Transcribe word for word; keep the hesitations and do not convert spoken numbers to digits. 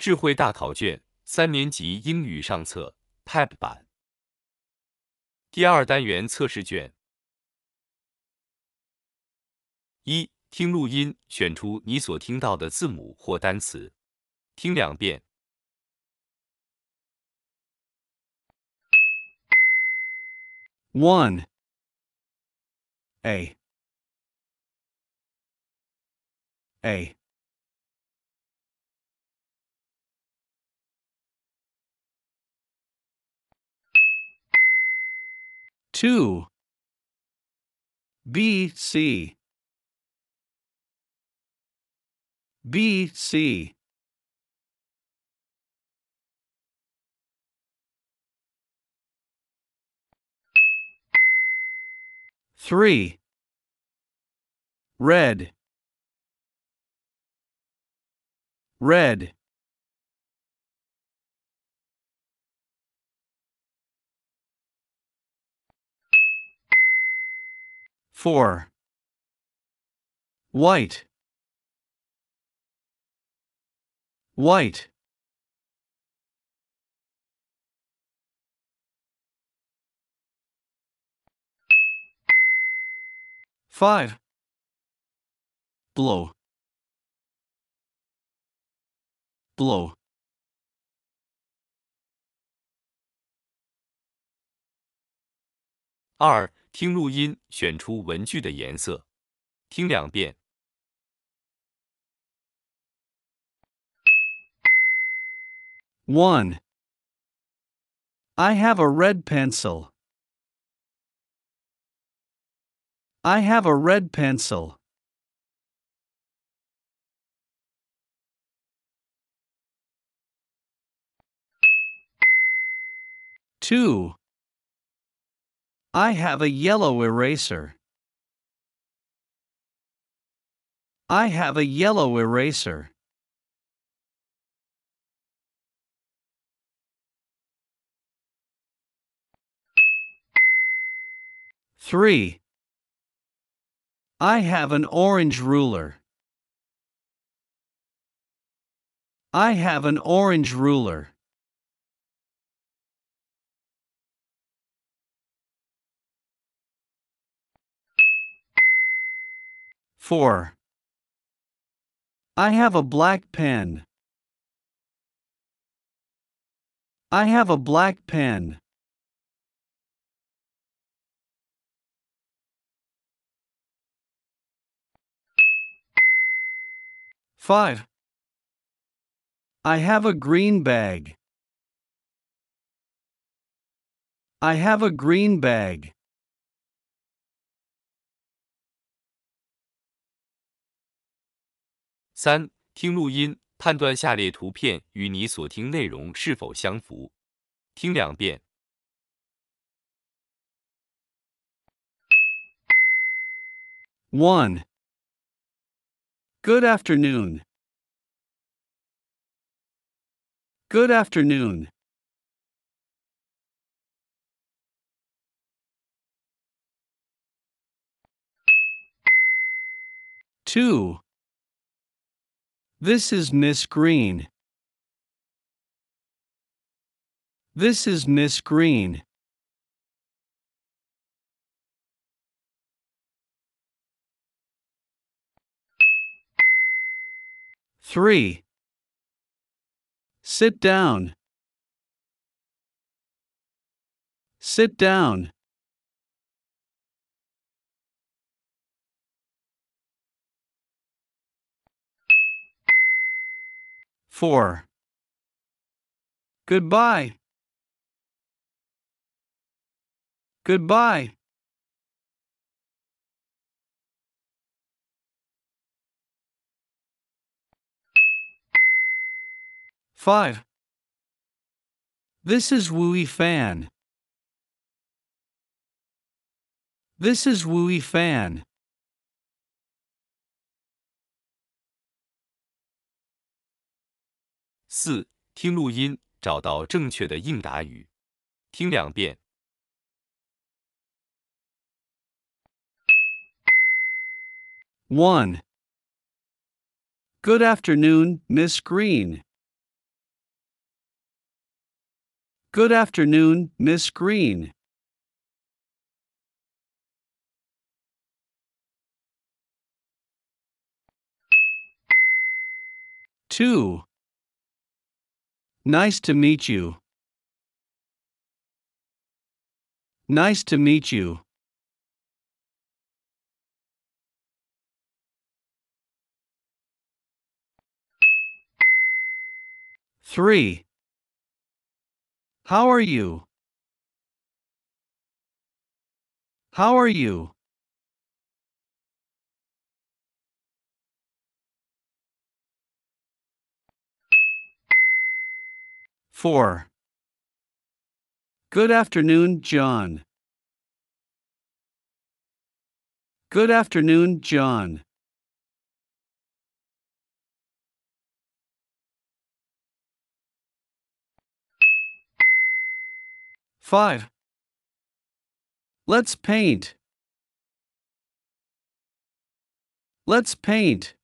智慧大考卷三年级英语上册 P E P 版第二单元测试卷。一、听录音，选出你所听到的字母或单词，听两遍。 one A A two B C B C three Red Red four White White five Blue Blue 二、听录音，选出文具的颜色，听两遍。 one I have a red pencil. I have a red pencil. two I have a yellow eraser. I have a yellow eraser. three I have an orange ruler. I have an orange ruler. four I have a black pen. I have a black pen. five I have a green bag. I have a green bag. 三、听录音，判断下列图片与你所听内容是否相符，听两遍。 one Good afternoon. Good afternoon. two This is Miss Green. This is Miss Green. three Sit down. Sit down. four Goodbye. Goodbye. five This is Wooey Fan. This is Wooey Fan. 四、听录音，找到正确的应答语，听两遍。 one Good afternoon, Miss Green. Good afternoon, Miss Green. two. Nice to meet you. Nice to meet you. three. How are you? How are you? four. Good afternoon, John. Good afternoon, John. five. Let's paint. Let's paint.